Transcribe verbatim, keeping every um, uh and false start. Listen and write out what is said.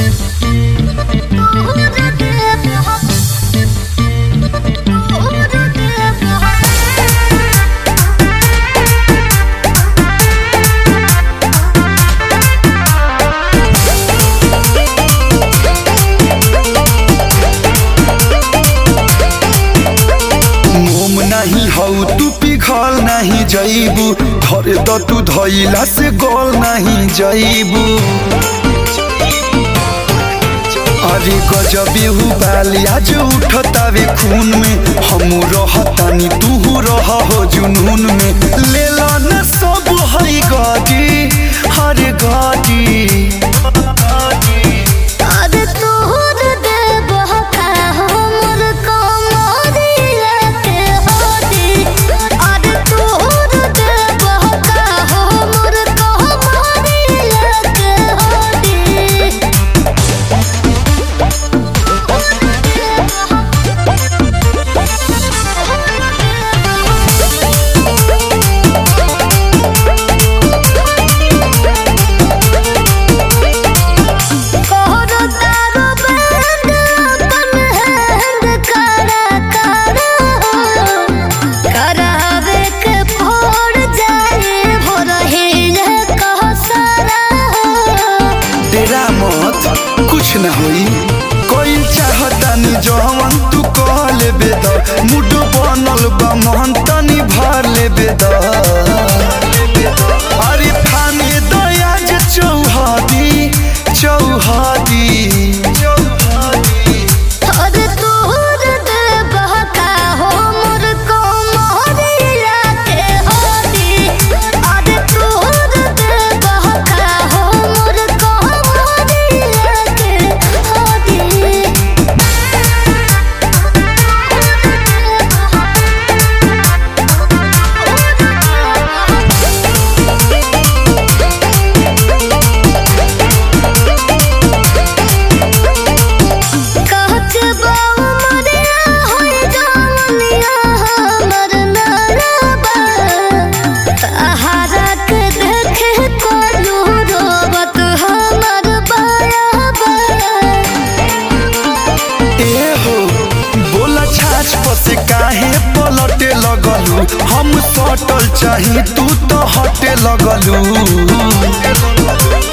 नहीं हऊ तू पिघल नहीं जईबू धरे द तू धइला से गोल नहीं जईबू। अरे गजबी हु बालिया जो उठतावे खून में हमू रहतानी तू रह हो जुनून में ले ला न सब हई गाड़ी हर गाड़ी। कुछ न होई कोई चाहतानी जवन तू कह लेबे द मुड बनल बा मन तनी भर लेबे द। अरे फाने दया जे चौहादी चौहादी से काहे पलटे लगलू हम सटल चाही तू तो हटे लगलू।